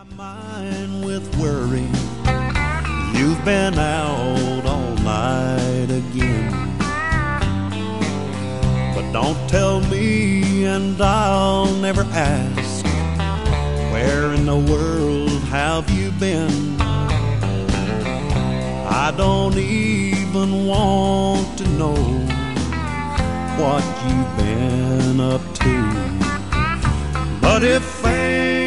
Mind with worry, you've been out all night again. But don't tell me and I'll never ask, where in the world have you been? I don't even want to know what you've been up to. But if